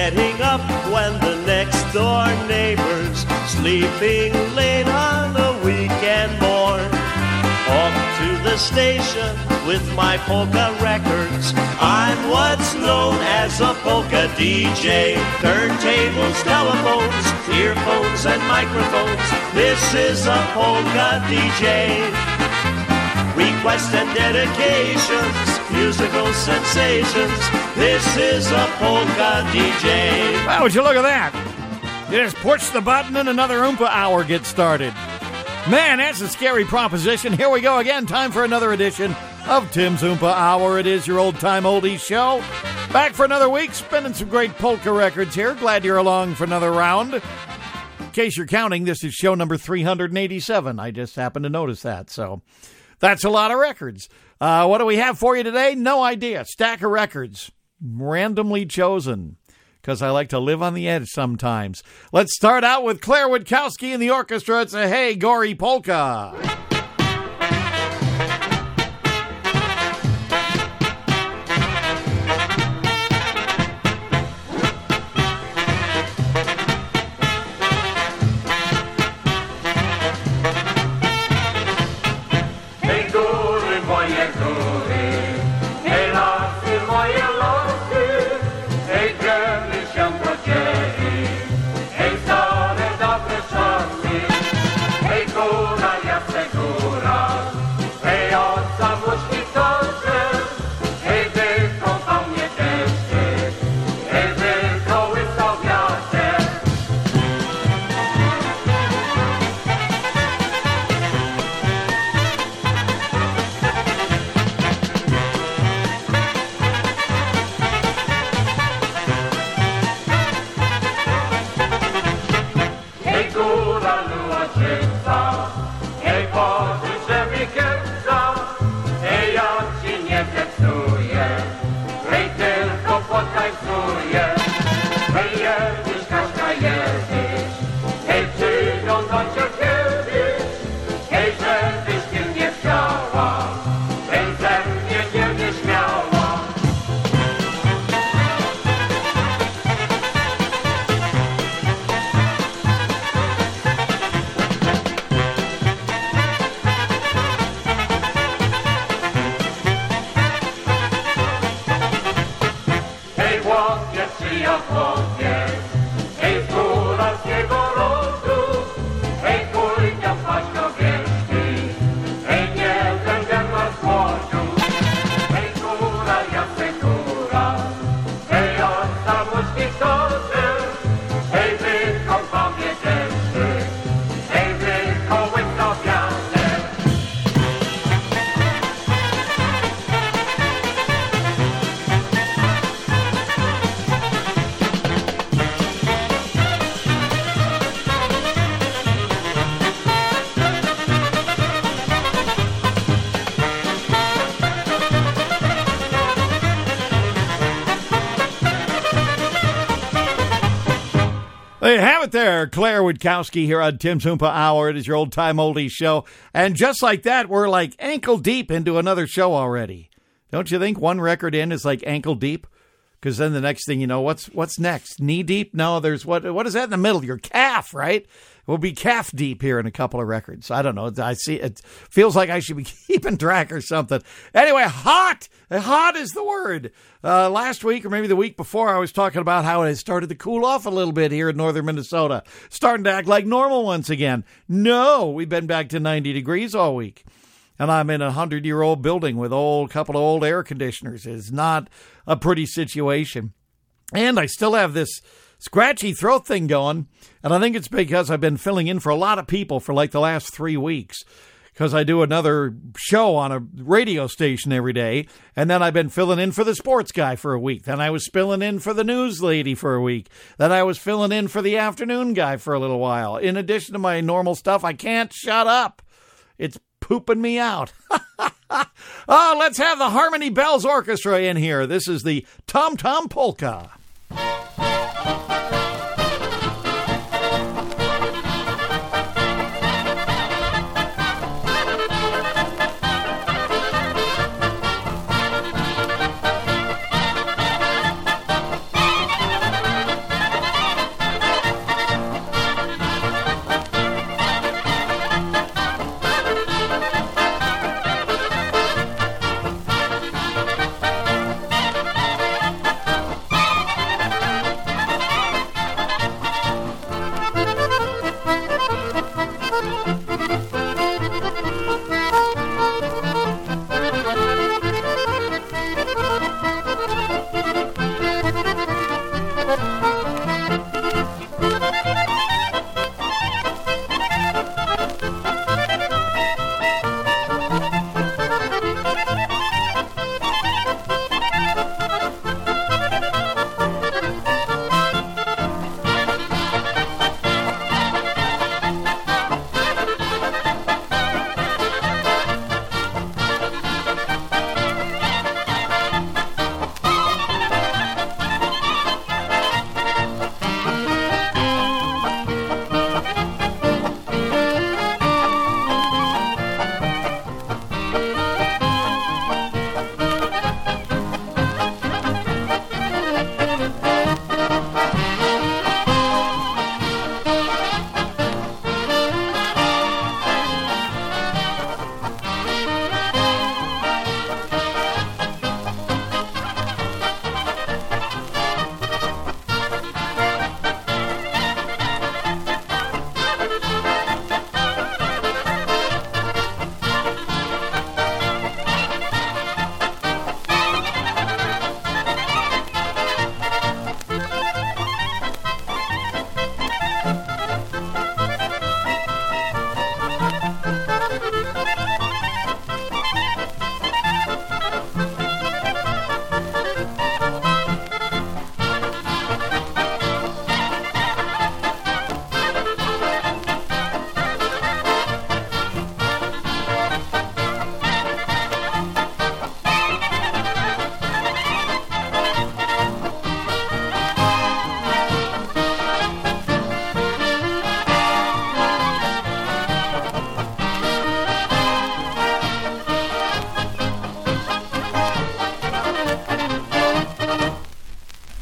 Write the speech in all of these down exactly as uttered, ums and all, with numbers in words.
getting up when the next door neighbor's sleeping late on a weekend morn. Off to the station with my polka records. I'm what's known as a polka D J. Turntables, telephones, earphones and microphones. This is a polka D J. Requests and dedications, musical sensations. This is a polka D J. Wow, would you look at that? You just push the button and another Oompa Hour gets started. Man, that's a scary proposition. Here we go again. Time for another edition of Tim's Oompa Hour. It is your old-time oldies show. Back for another week, spinning some great polka records here. Glad you're along for another round. In case you're counting, this is show number three hundred eighty-seven. I just happened to notice that, so that's a lot of records. Uh, what do we have for you today? No idea. Stack of records. Randomly chosen. Because I like to live on the edge sometimes. Let's start out with Claire Witkowski and the orchestra. It's a Hey Gory Polka. There you have it there, Claire Witkowski here on Tim's Oompa Hour. It is your old-time oldies show. And just like that, we're like ankle deep into another show already. Don't you think one record in is like ankle deep? Because then the next thing you know, what's what's next? Knee deep? No, there's what what is that in the middle? Your calf, right? We'll be calf deep here in a couple of records. I don't know. I see it feels like I should be keeping track or something. Anyway, hot. Hot is the word. Uh, last week or maybe the week before, I was talking about how it has started to cool off a little bit here in northern Minnesota. Starting to act like normal once again. No, we've been back to ninety degrees all week. And I'm in a hundred-year-old building with a couple of old air conditioners. It's not a pretty situation. And I still have this scratchy throat thing going, and I think it's because I've been filling in for a lot of people for like the last three weeks because I do another show on a radio station every day, and then I've been filling in for the sports guy for a week. Then I was filling in for the news lady for a week. Then I was filling in for the afternoon guy for a little while. In addition to my normal stuff, I can't shut up. It's pooping me out. Oh, let's have the Harmony Bells Orchestra in here. This is the Tom Tom Polka.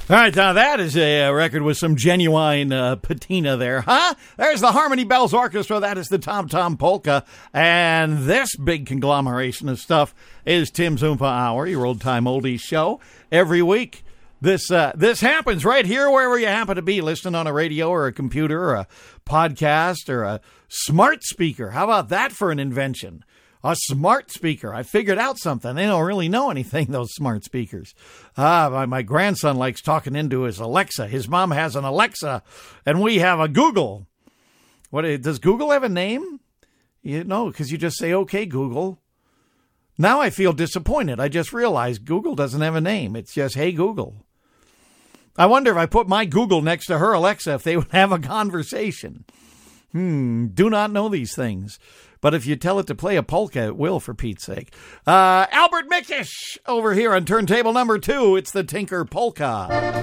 All right, now that is a record with some genuine uh, patina there, huh? There's the Harmony Bells Orchestra. That is the Tom Tom Polka. And this big conglomeration of stuff is Tim's Oompa Hour, your old-time oldies show. Every week, this uh, this happens right here wherever you happen to be, listening on a radio or a computer or a podcast or a smart speaker. How about that for an invention? A smart speaker. I figured out something. They don't really know anything, those smart speakers. Ah, my, my grandson likes talking into his Alexa. His mom has an Alexa, and we have a Google. What does Google have a name? You know, because you just say, okay, Google. Now I feel disappointed. I just realized Google doesn't have a name. It's just, hey, Google. I wonder if I put my Google next to her Alexa, if they would have a conversation. Hmm, do not know these things. But if you tell it to play a polka, it will, for Pete's sake. Uh, Albert Mickish over here on turntable number two. It's the Tinker Polka.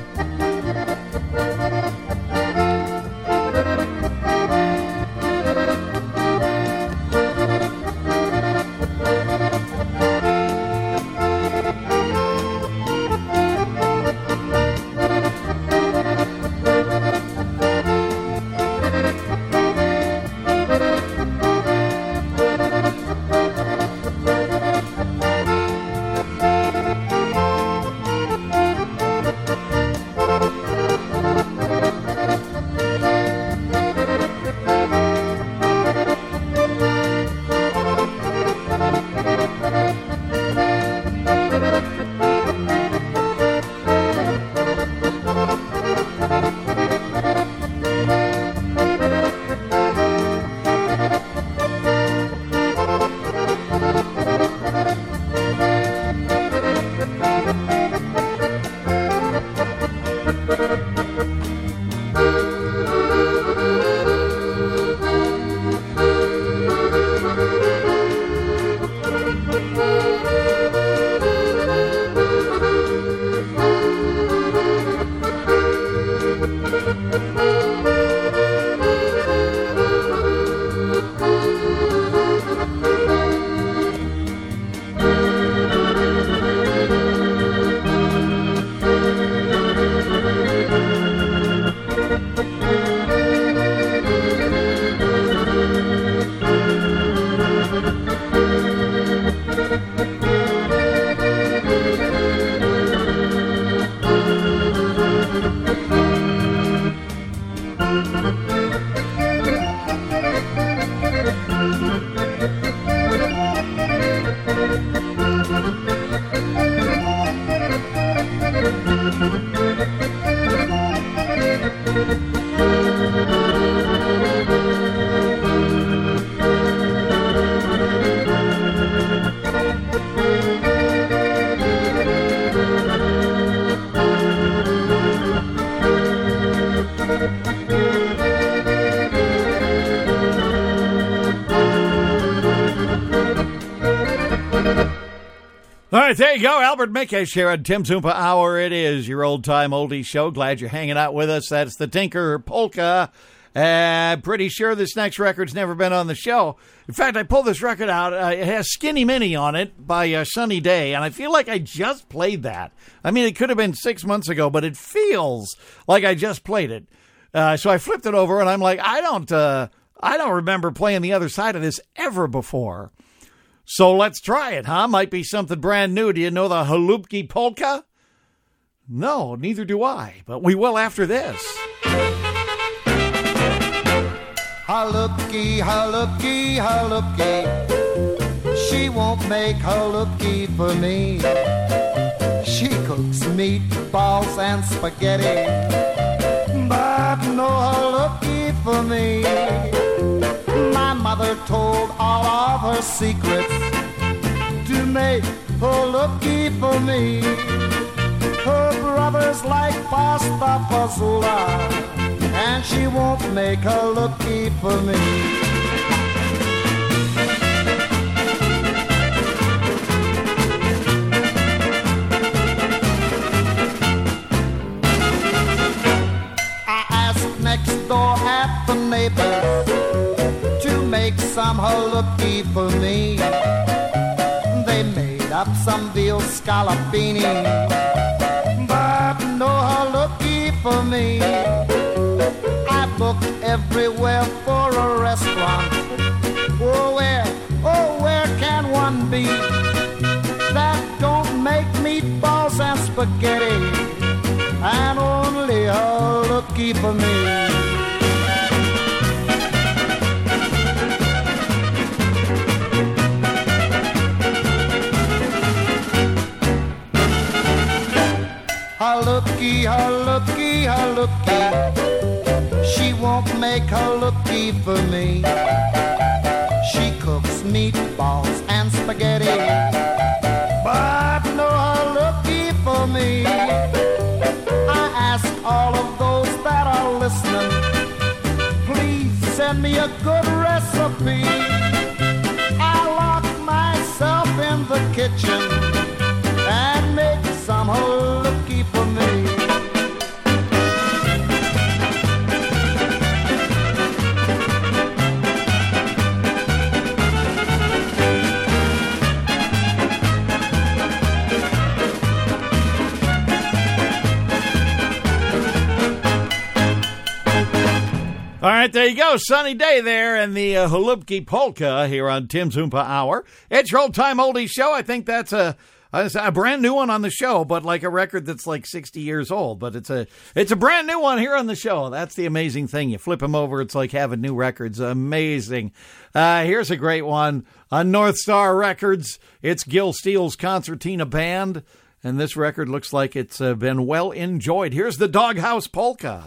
All right, there you go. Albert Mickish here on Tim's Oompa Hour. It is your old-time oldie show. Glad you're hanging out with us. That's the Tinker Polka. I'm uh, pretty sure this next record's never been on the show. In fact, I pulled this record out. Uh, it has Skinny Minnie on it by uh, Sunny Day, and I feel like I just played that. I mean, it could have been six months ago, but it feels like I just played it. Uh, so I flipped it over, and I'm like, I don't, uh, I don't remember playing the other side of this ever before. So let's try it, huh? Might be something brand new. Do you know the Halupki Polka? No, neither do I, but we will after this. Halupki, Halupki, Halupki, she won't make Halupki for me. She cooks meatballs and spaghetti, but no Halupki for me. My mother told all of her secrets to make Halupki for me. Her brothers like pasta fazola, and she won't make Halupki for me. I asked next door at the neighbors to make some Halupki for me. They made up some veal scallopini, but no Halupki for me. I've looked everywhere for a restaurant. Oh, where, oh, where can one be that don't make meatballs and spaghetti and only a looky for me? A looky, a looky, a looky, she won't make a looky for me. She cooks meatballs and spaghetti, but no a looky for me. I ask all of those that are listening, please send me a good recipe. I lock myself in the kitchen and make some looky for me. All right, there you go. Sunny day there and the uh, Holubki Polka here on Tim's Oompa Hour. It's your old-time oldies show. I think that's a, a a brand new one on the show, but like a record that's like sixty years old. But it's a it's a brand new one here on the show. That's the amazing thing. You flip them over, it's like having new records. Amazing. Uh, here's a great one on North Star Records. It's Gil Steele's Concertina Band, and this record looks like it's uh, been well enjoyed. Here's the Doghouse Polka.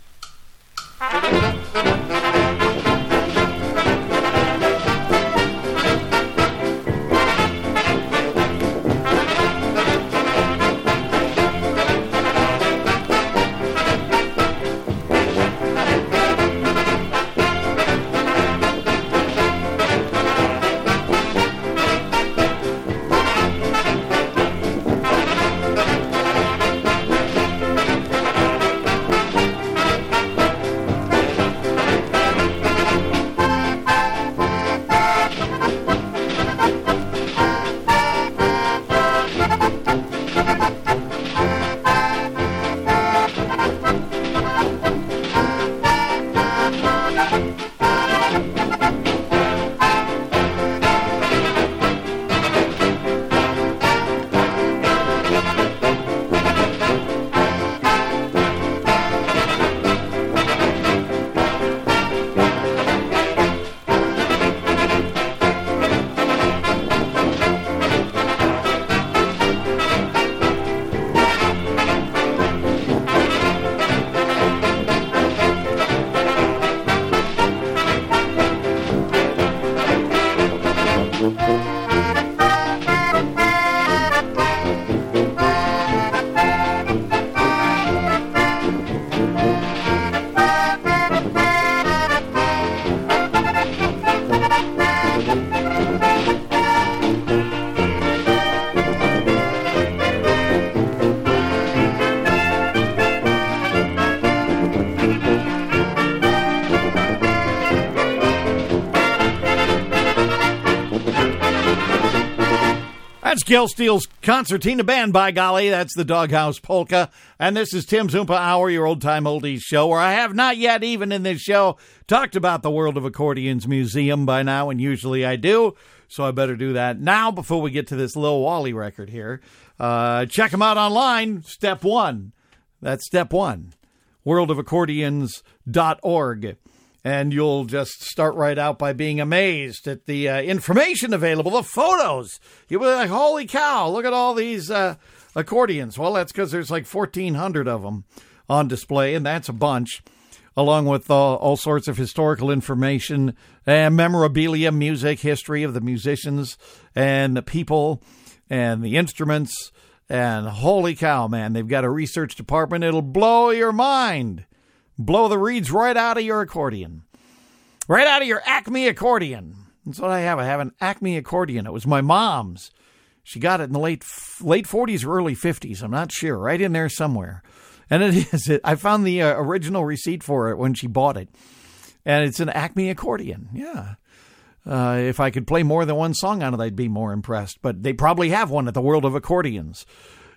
That's Gil Steele's Concertina Band, by golly. That's the Doghouse Polka. And this is Tim's Oompa Hour, your old-time oldies show, where I have not yet, even in this show, talked about the World of Accordions Museum by now, and usually I do. So I better do that now before we get to this Lil Wally record here. Uh, check them out online. Step one. That's step one. world of accordions dot org. And you'll just start right out by being amazed at the uh, information available, the photos. You'll be like, holy cow, look at all these uh, accordions. Well, that's because there's like fourteen hundred of them on display, and that's a bunch, along with uh, all sorts of historical information and memorabilia, music, history of the musicians and the people and the instruments. And holy cow, man, they've got a research department. It'll blow your mind. Blow the reeds right out of your accordion. Right out of your Acme accordion. That's what I have. I have an Acme accordion. It was my mom's. She got it in the late late forties or early fifties. I'm not sure. Right in there somewhere. And it is. It, I found the uh, original receipt for it when she bought it. And it's an Acme accordion. Yeah. Uh, if I could play more than one song on it, I'd be more impressed. But they probably have one at the World of Accordions.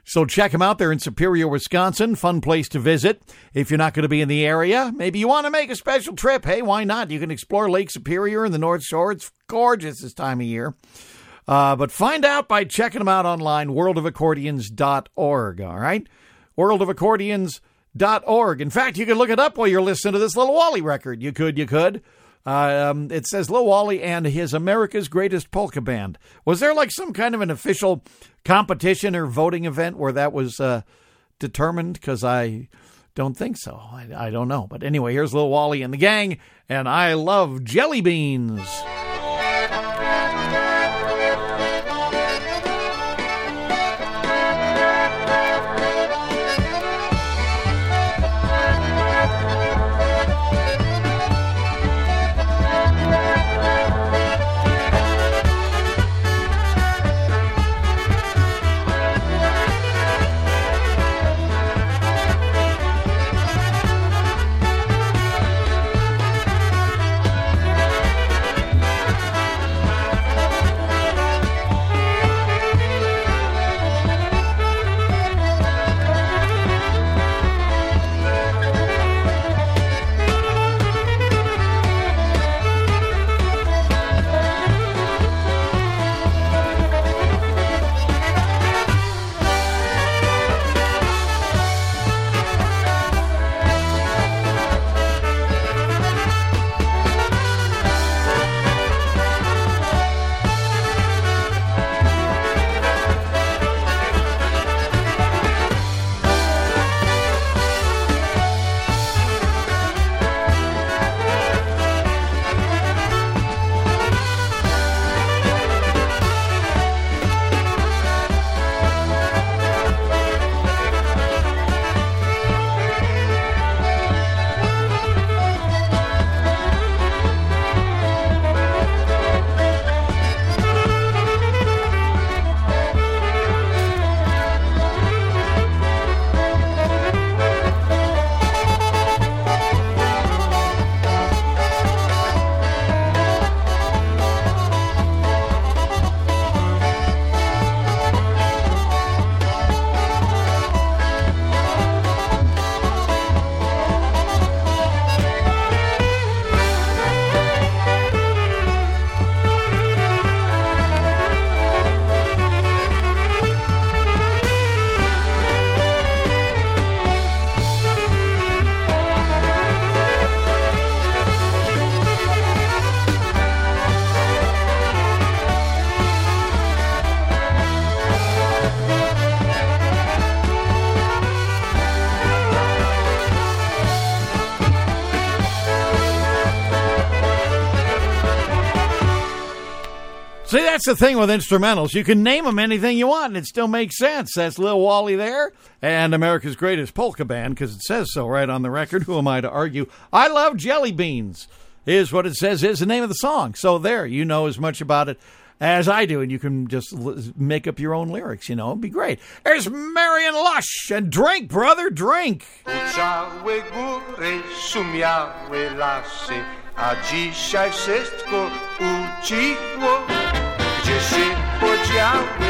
So check them out. They're in Superior, Wisconsin. Fun place to visit. If you're not going to be in the area, maybe you want to make a special trip. Hey, why not? You can explore Lake Superior and the North Shore. It's gorgeous this time of year. Uh, but find out by checking them out online, world of accordions dot org, all right? world of accordions dot org. In fact, you can look it up while you're listening to this Little Wally record. You could, you could. Uh, um, it says Lil Wally and his America's Greatest Polka Band. Was there like some kind of an official competition or voting event where that was uh, determined? Because I don't think so. I, I don't know. But anyway, here's Lil Wally and the gang, and I love jelly beans. See, that's the thing with instrumentals. You can name them anything you want, and it still makes sense. That's Lil Wally there, and America's Greatest Polka Band, because it says so right on the record. Who am I to argue? I love jelly beans, is what it says is the name of the song. So there, you know as much about it as I do, and you can just l- make up your own lyrics, you know. It'd be great. There's Marion Lush, and drink, brother, drink. Uczały góry, szumiały lasy, a dzisiaj wszystko ucichło. Gdzie się podziały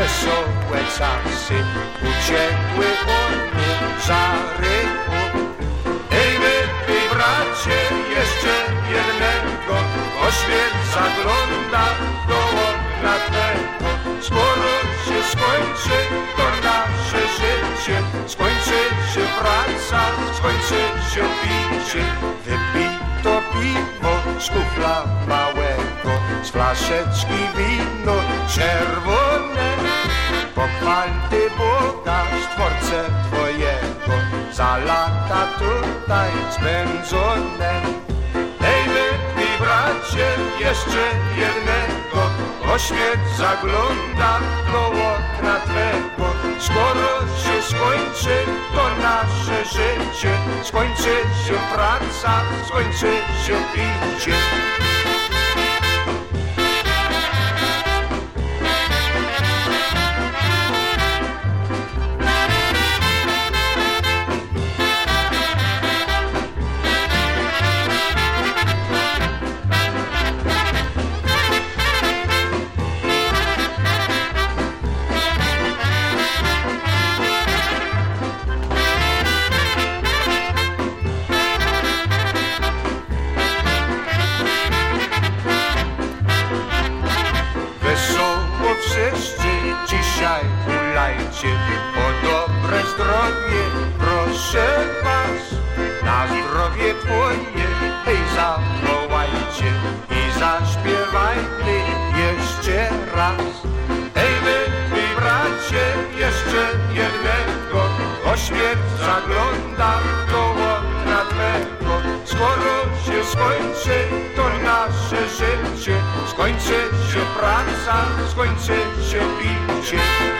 wesołe czasy, uciekły one za rychło. Ej, wypij, bracie, jeszcze jednego, bo świat zagląda do okna twego. Skoro się skończy to nasze życie, skończy się praca, skończy się picie. Wypij to piwo z kufla małego, z flaszeczki wino czerwone. Pochwal Ty Boga, Stwórcę Twojego, za lata tutaj spędzone. Ej, wypij, bracie, jeszcze jednego, bo świat zagląda do okna twego. Skoro się skończy to nasze życie, skończy się praca, skończy się picie. świat zagląda do okna twego. Skoro się skończy to nasze życie, skończy się praca, skończy się picie.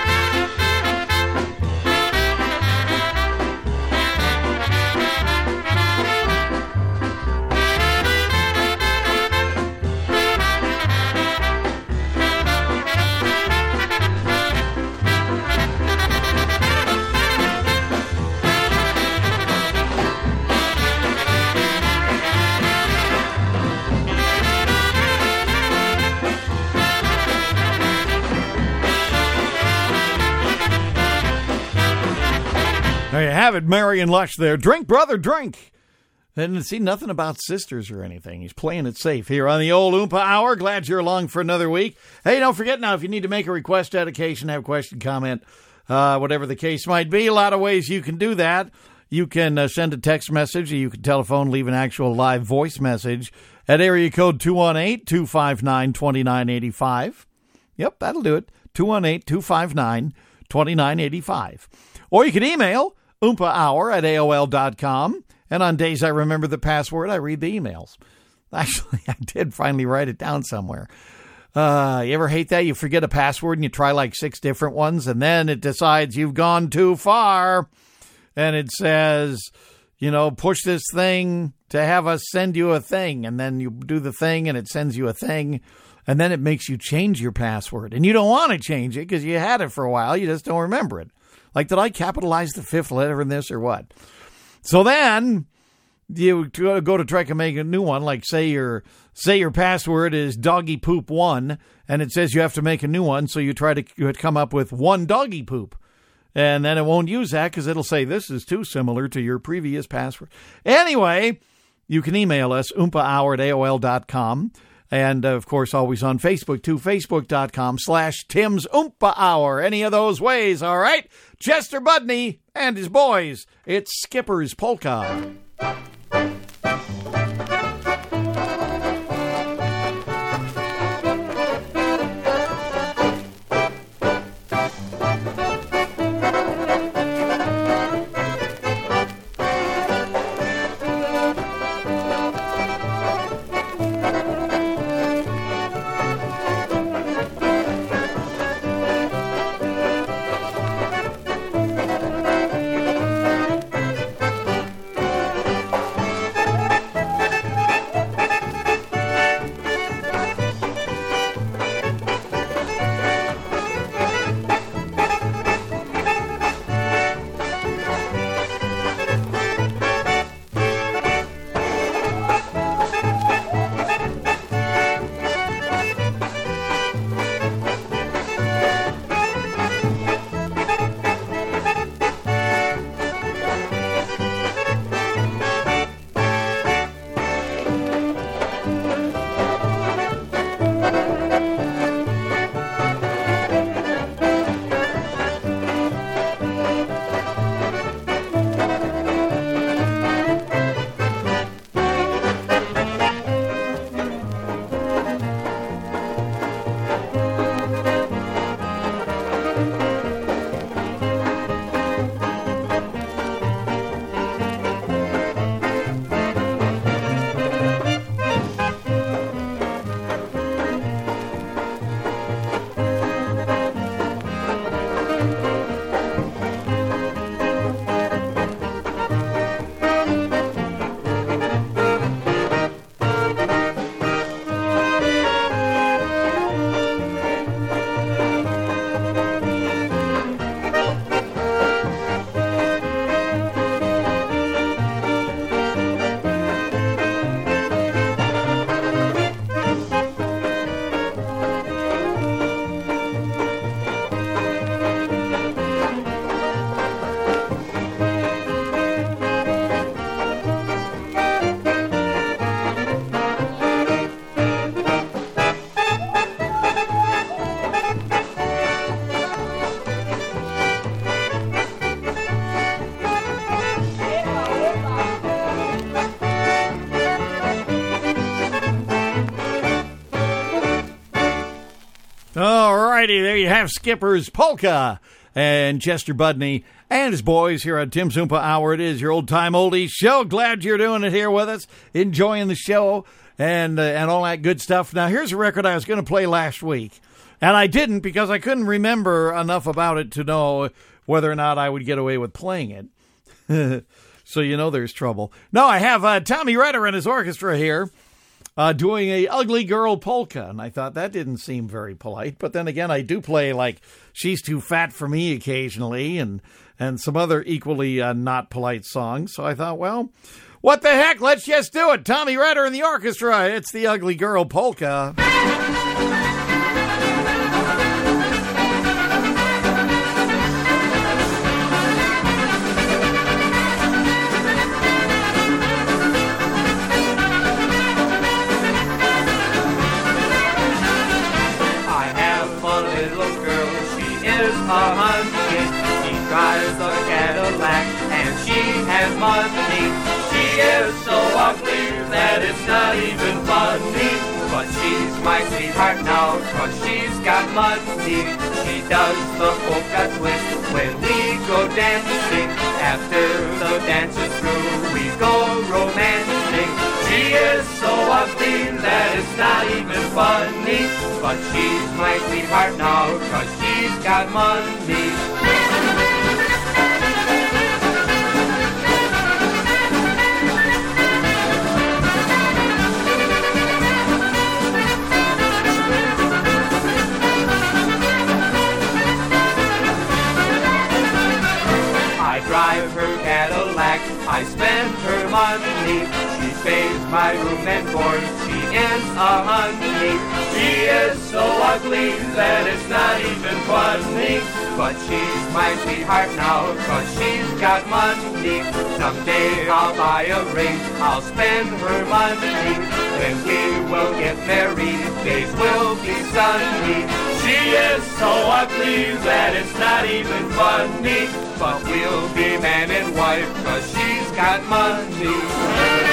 There you have it, Marion Lush there. Drink, brother, drink. And see, nothing about sisters or anything. He's playing it safe here on the old Oompa Hour. Glad you're along for another week. Hey, don't forget now, if you need to make a request, dedication, have a question, comment, uh, whatever the case might be, a lot of ways you can do that. You can uh, send a text message, or you can telephone, leave an actual live voice message at area code two one eight, two five nine, two nine eight five. Yep, that'll do it. two one eight, two five nine, two nine eight five. Or you can email Oompa Hour at A O L dot com. And on days I remember the password, I read the emails. Actually, I did finally write it down somewhere. Uh, you ever hate that? You forget a password and you try like six different ones, and then it decides you've gone too far. And it says, you know, push this thing to have us send you a thing. And then you do the thing and it sends you a thing. And then it makes you change your password. And you don't want to change it because you had it for a while. You just don't remember it. Like, did I capitalize the fifth letter in this or what? So then you go to try to make a new one. Like, say your say your password is doggy poop one, and it says you have to make a new one. So you try to come up with one doggy poop. And then it won't use that because it'll say this is too similar to your previous password. Anyway, you can email us, Oompa Hour at A O L dot com. And, uh, of course, always on Facebook, too, facebook.com slash Tim's Oompa Hour. Any of those ways, all right? Chester Budney and his boys. It's Skipper's Polka. All righty, there you have Skipper's Polka. and Chester Budney and his boys here on Tim's Oompa Hour. It is your old-time oldies show. Glad you're doing it here with us, enjoying the show and uh, and all that good stuff. Now, here's a record I was going to play last week, and I didn't because I couldn't remember enough about it to know whether or not I would get away with playing it. So you know there's trouble. No, I have uh, Tommy Retter and his orchestra here uh, doing a Ugly Girl polka, and I thought that didn't seem very polite. But then again, I do play like She's Too Fat for Me occasionally, and and some other equally uh, not polite songs. So I thought, well, what the heck? Let's just do it. Tommy Retter and the orchestra. It's the Ugly Girl polka. A hunting. She drives a Cadillac and she has money. She is so ugly that it's not even funny. But she's my sweetheart now, cause she's got money. She does the polka twist when we go dancing. After the dance is through, we go romancing. She is so ugly that it's not even funny. But she's my sweetheart now, cause she's got money. I drive her Cadillac, I spend her money. She pays my room and board, she is a honey. She is so ugly that it's not even funny. But she's my sweetheart now, cause she's got money. Someday I'll buy a ring, I'll spend her money. When we will get married, days will be sunny. She is so ugly that it's not even funny. But we'll be man and wife, cause she's got money.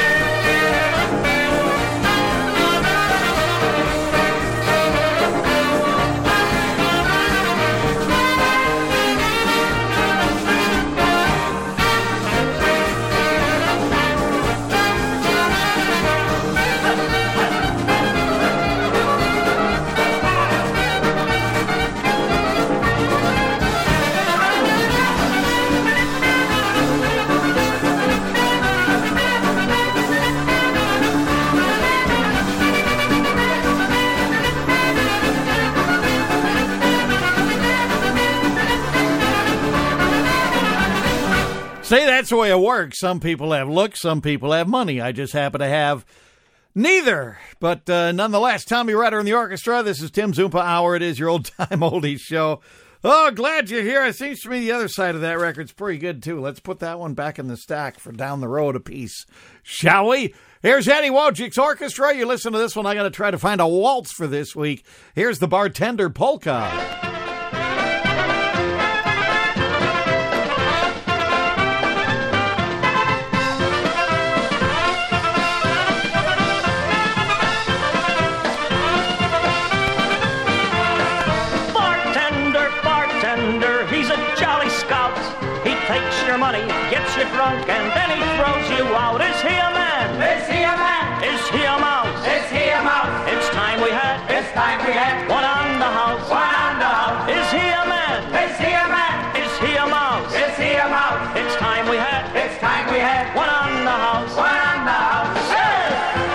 See, that's the way it works. Some people have looks, some people have money. I just happen to have neither. But uh, nonetheless, Tommy Retter and the orchestra. This is Tim's Oompa Hour. It is your old-time oldies show. Oh, glad you're here. It seems to me the other side of that record's pretty good, too. Let's put that one back in the stack for down the road a piece, shall we? Here's Eddie Wojcik's orchestra. You listen to this one. I got to try to find a waltz for this week. Here's the Bartender Polka. Money gets you drunk and then he throws you out. Is he a man? Is he a man? Is he a mouse? Is he a mouse? It's time we had. It's time we had. One on the house. One on the house. Is he a man? Is he a man? Is he a mouse? Is he a mouse? It's time we had. It's time we had. One on the house. One on the house. Hey!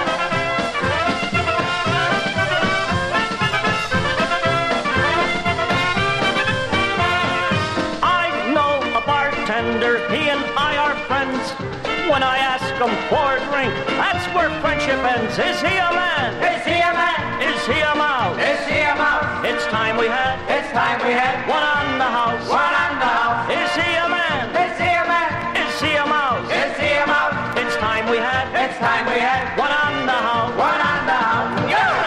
He and I are friends. When I ask him for a drink, that's where friendship ends. Is he a man? Is he a man? Is he a mouse? Is he a mouse? It's time we had. It's time we had. One on the house. One on the house. Is he a man? Is he a man? Is he a mouse? Is he a mouse? It's time we had. It's time we had. One on the house. One on the house. Yeah!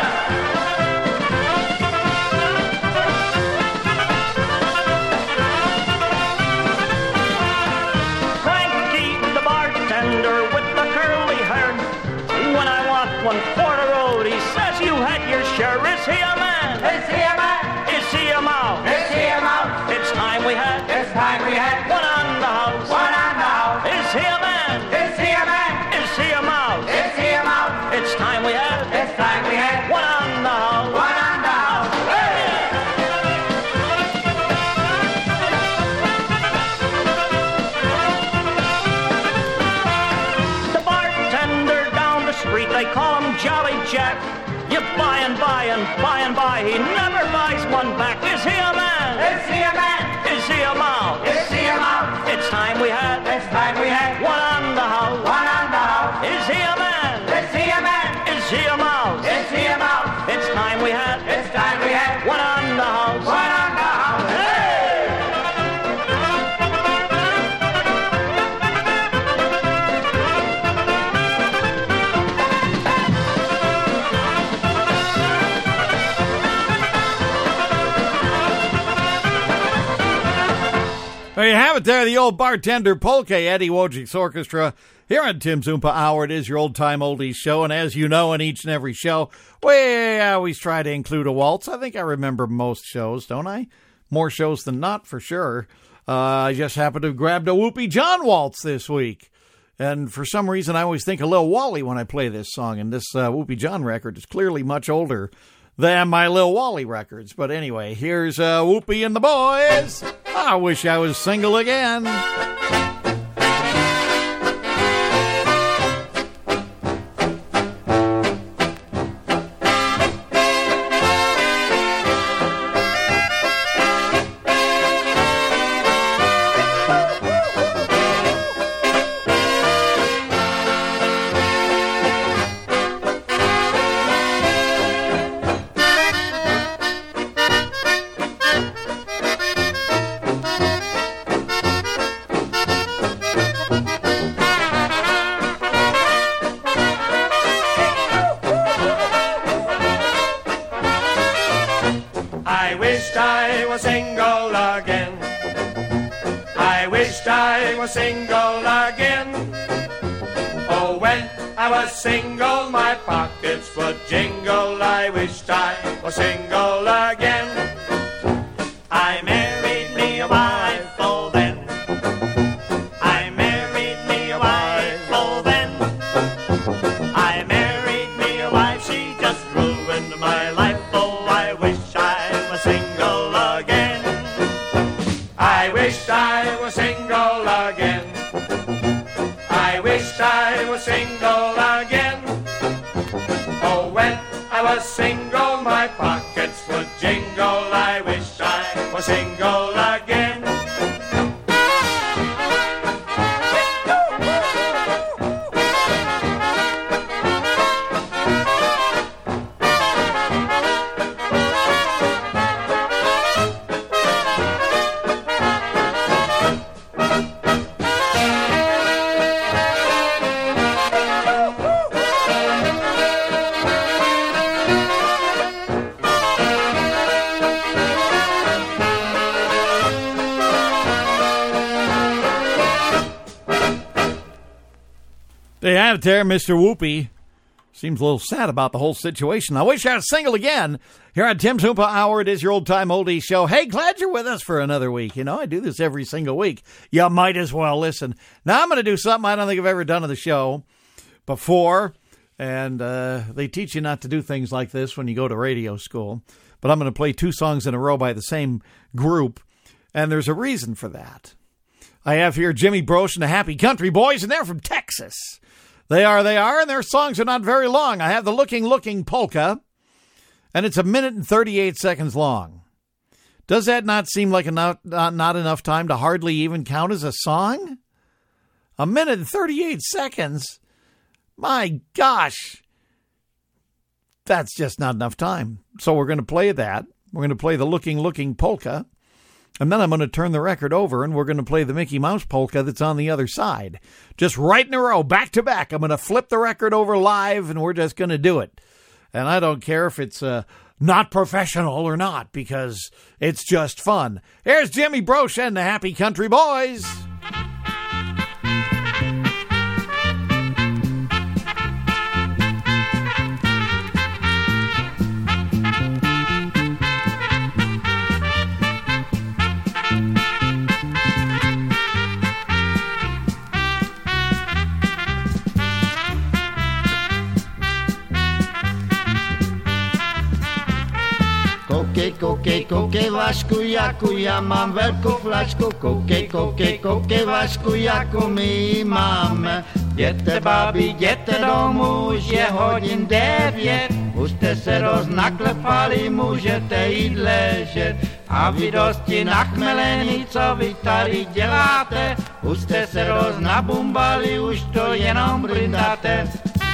One for the road, he says you had your share. Is he a man? Is he a man? Is he a mouse? Is he a mouse? It's time we had. Jolly Jack. You buy and buy and buy and buy, he never buys one back. Is he a man? Is he a man? Is he a mouse? Is he a mouse? It's time we had, It's time we had one on the house. one on the house. Is he a man? Is he a man? Is he a mouse? Is he a mouse? It's time we had, It's time we had one on the house. one on the house. Hey! There you have it there, the old bartender polka, Eddie Wojcik's Orchestra. Here on Tim's Oompa Hour, it is your old-time oldies show, and as you know, in each and every show, we always try to include a waltz. I think I remember most shows, don't I? More shows than not, for sure. Uh, I just happened to have grabbed a Whoopie John waltz this week. And for some reason, I always think of Lil Wally when I play this song, and this uh, Whoopie John record is clearly much older than my Lil Wally records. But anyway, here's uh, Whoopie and the boys. I wish I was single again. I wished I was single again. I wished I was single again. Oh, when I was single, my pockets would jingle. I wished I was single again. I married me a wife, oh then. I married me a wife, oh then. I married me a wife, she just ruined my life. Oh, I wish I was single again. I wished I was single again. I wished I was single again. Oh, when I was single, my pockets would jingle. I wish I was single again. There you have it there, Mister Whoopie. Seems a little sad about the whole situation. I wish I was single again. Here on Tim's Oompa Hour, it is your old-time oldie show. Hey, glad you're with us for another week. You know, I do this every single week. You might as well listen. Now I'm going to do something I don't think I've ever done on the show before. And uh, they teach you not to do things like this when you go to radio school. But I'm going to play two songs in a row by the same group. And there's a reason for that. I have here Jimmy Broche and the Happy Country Boys, and they're from Texas. They are, they are, and their songs are not very long. I have the Looking Looking Polka, and it's a minute and thirty-eight seconds long. Does that not seem like enough, uh, not enough time to hardly even count as a song? A minute and thirty-eight seconds? My gosh. That's just not enough time. So we're going to play that. We're going to play the Looking Looking Polka. And then I'm going to turn the record over, and we're going to play the Mickey Mouse polka that's on the other side. Just right in a row, back to back. I'm going to flip the record over live, and we're just going to do it. And I don't care if it's uh, not professional or not, because it's just fun. Here's Jimmy Broche and the Happy Country Boys. Kokie, kokie, kokie, Vašku, jaku ja mám veľkú flašku. Kokie, kokie, kokie, Vašku, jaku my máme. Jděte, babi, jděte domů, už je hodin devět. Už jste se roznaklepali, můžete jít ležet. A vy dosti nachmelení, co vy tady děláte? Už jste se roznabumbali, už to jenom brindáte.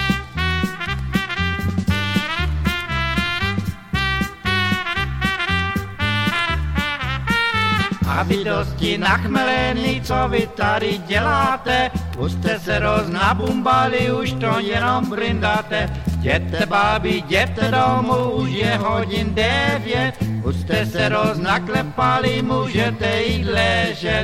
A vy dosti nachmelení, co vy tady děláte? Už jste se roznabumbali, už to jenom brindáte. Jděte, babi, jděte domů, už je hodin devět. Už jste se roznaklepali, můžete jít ležet.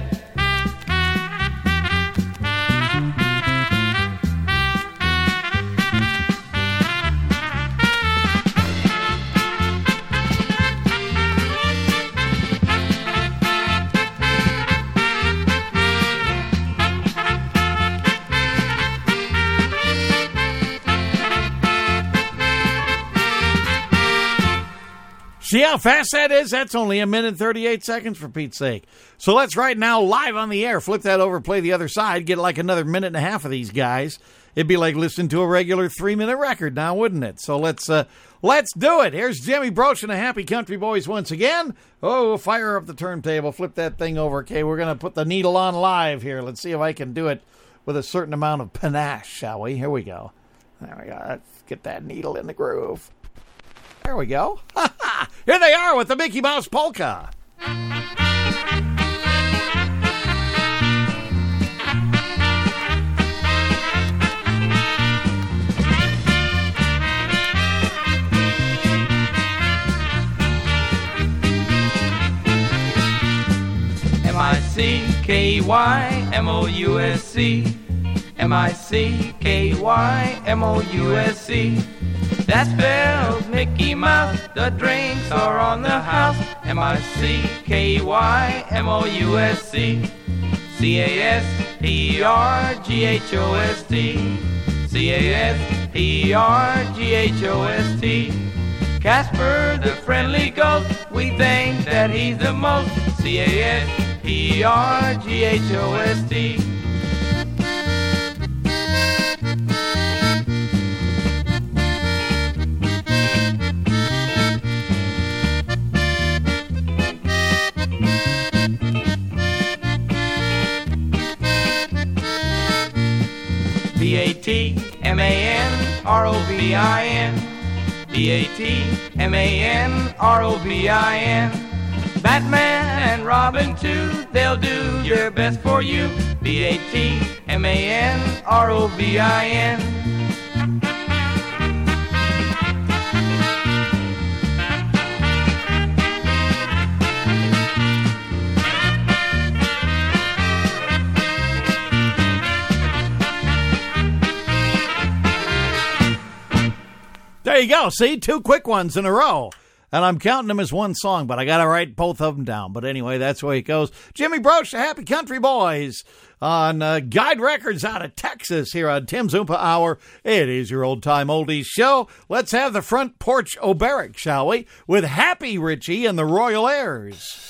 See how fast that is? That's only a minute and thirty-eight seconds, for Pete's sake. So let's right now, live on the air, flip that over, play the other side, get like another minute and a half of these guys. It'd be like listening to a regular three-minute record now, wouldn't it? So let's uh, let's do it. Here's Jimmy Broach and the Happy Country Boys once again. Oh, fire up the turntable, flip that thing over. Okay, we're going to put the needle on live here. Let's see if I can do it with a certain amount of panache, shall we? Here we go. There we go. Let's get that needle in the groove. There we go. Here they are with the Mickey Mouse Polka. M I C K Y M O U S C M I C K Y M O U S C That spells Mickey Mouse, the drinks are on the house. M I C K Y M O U S C C A S P R G H O S T C A S P R G H O S T Casper the friendly ghost, we think that he's the most. C A S P R G H O S T B A T M A N R O B I N B A T M A N R O B I N Batman and Robin too, they'll do your best for you. B A T M A N R O B I N There you go. See, two quick ones in a row. And I'm counting them as one song, but I got to write both of them down. But anyway, that's the way it goes. Jimmy Broach, the Happy Country Boys on uh, Guide Records out of Texas here on Tim's Oompa Hour. It is your old-time oldies show. Let's have the front porch Oberek, shall we, with Happy Richie and the Royal Airs.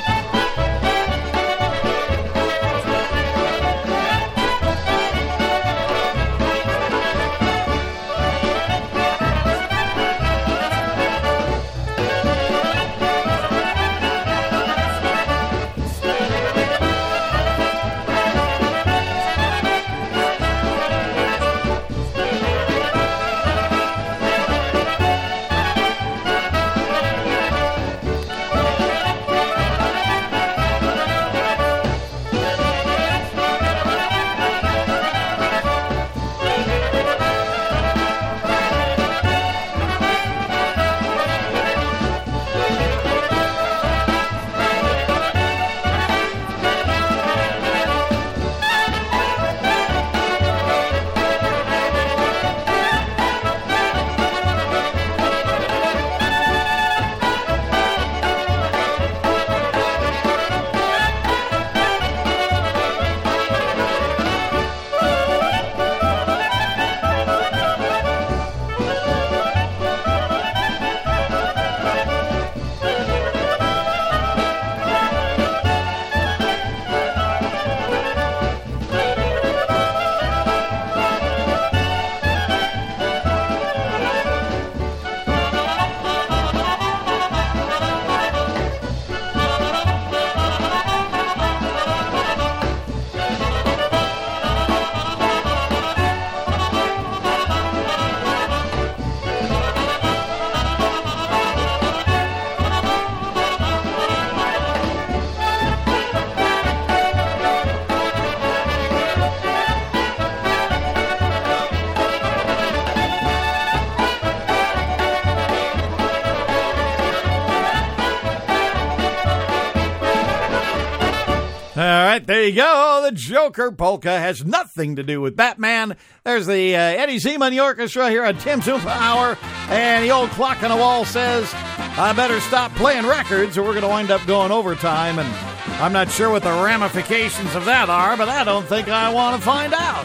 There you go. The Joker Polka has nothing to do with Batman. There's the uh, Eddie Zeman Orchestra here on Tim Zoompa Hour. And the old clock on the wall says, I better stop playing records or we're going to wind up going overtime. And I'm not sure what the ramifications of that are, but I don't think I want to find out.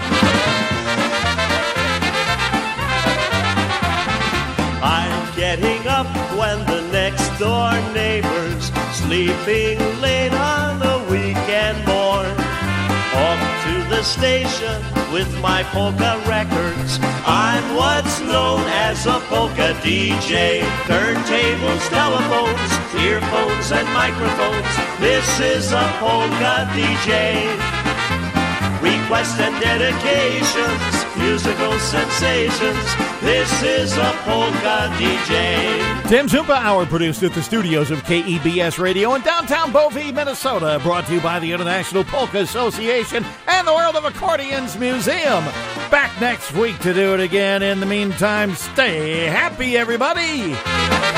I'm getting up when the next door neighbor's sleeping late on a weekend morn. Off to the station with my polka records. I'm what's known as a polka D J. Turntables, telephones, earphones, and microphones. This is a polka D J. Requests and dedications, musical sensations. This is a polka D J. Tim Zoompa Hour, produced at the studios of K E B S Radio in downtown Bovey, Minnesota. Brought to you by the International Polka Association and the World of Accordions Museum. Back next week to do it again. In the meantime, stay happy, everybody.